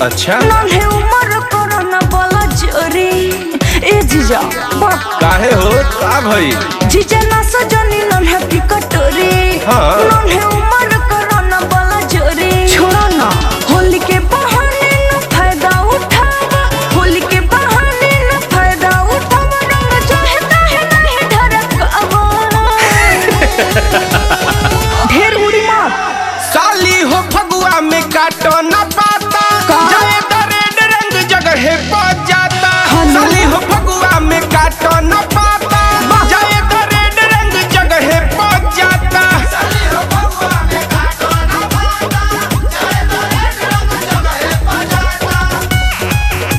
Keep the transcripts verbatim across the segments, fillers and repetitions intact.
अच्छा नन्हे उम्र कोरोना बोला जोरी ए जीजा बाप काहे हो का भई जीजा ना सजनी नन्हे की कटोरी हाँ। नन्हे उम्र कोरोना बोला जोरी छोड़ा ना होली के बहाने न फायदा उठावा होली के बहाने न फायदा उठावा रंग चाहता है नहीं ढरकावा ढेर उड़ी मत साली हो फगुआ में काटो न पाता जाए तो रेड रंग जगह पहुंच जाता साली हो फगुआ में काटो न पाता जाए तो रेड रंग जगह पहुंच जाता साली हो फगुआ में काटो न पाता जाए तो रेड रंग जगह पहुंच जाता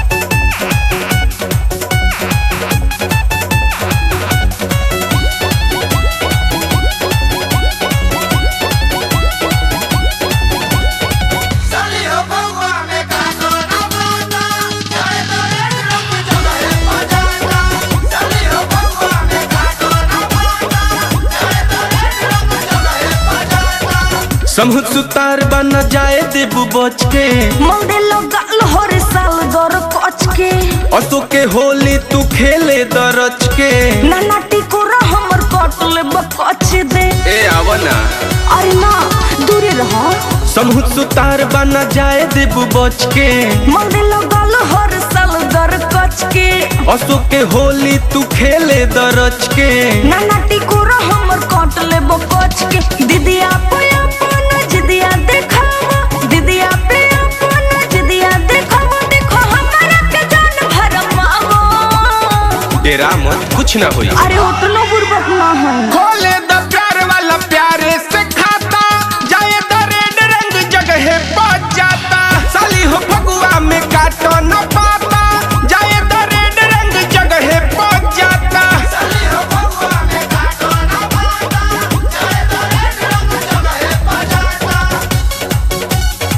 साली हो फगुआ में काटो न पाता जाए तो रेड रंग जगह पहुंच जाता साली हो फगुआ में काटो न पाता जाए तो रेड रंग जगह पहुंच जाता समूह सुतार बन जाए देबू बच के मंदे लगाल हर साल दर कच के असो के होली तू खेले दरच के नाना टिकोरा हमर कटले बकच दे ए आवना अरे ना दूरे रह समूह सुतार बन जाए देबू बच के मंदे लगाल हर साल दर कच के असो के होली तू खेले दरच के नाना टिकोरा हमर कटले बकच के दीदिया पे अपन जिदिया देखावा दीदिया पे अपन जिदिया देखावा देखो हमरा के जान भरमावा डेरा मत कुछ ना होई अरे उतना बुर्बक ना है खोले द प्यार वाला प्यारे से खाता जाए द रेड रंग जगह पहुंच जाता साली हो फगुआ में काटो न पाता जाए द रेड रंग जगह पहुंच जाता साली हो फगुआ में काटो न पाता जाए द रेड रंग जगह पहुंच जाता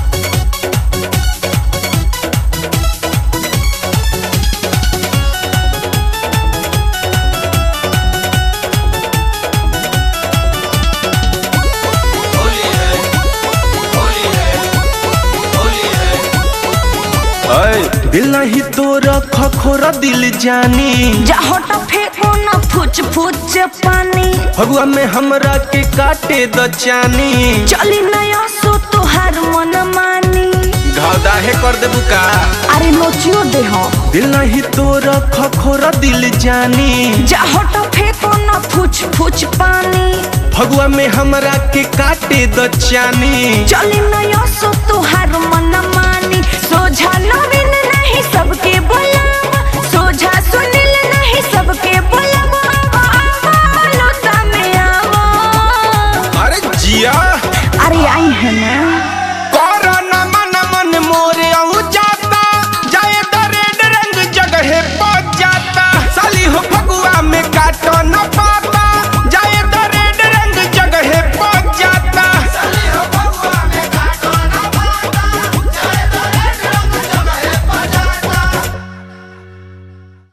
ऐ दिल नहीं तोरा खखोरा दिल जानी जा हटा फेंको ना फुच फुच पानी फगुआ में हमरा के काटे द चानी चली नया सो तोहार मन मानी घाव दाहे कर देबू का अरे नोचियो दे हो दिल नहीं तोरा खखोरा दिल जानी जा हटा फेंको ना फुच फुच पानी फगुआ में हमरा के काटे द चानी चली नया सो तोहार मन मानी सोझा नवीन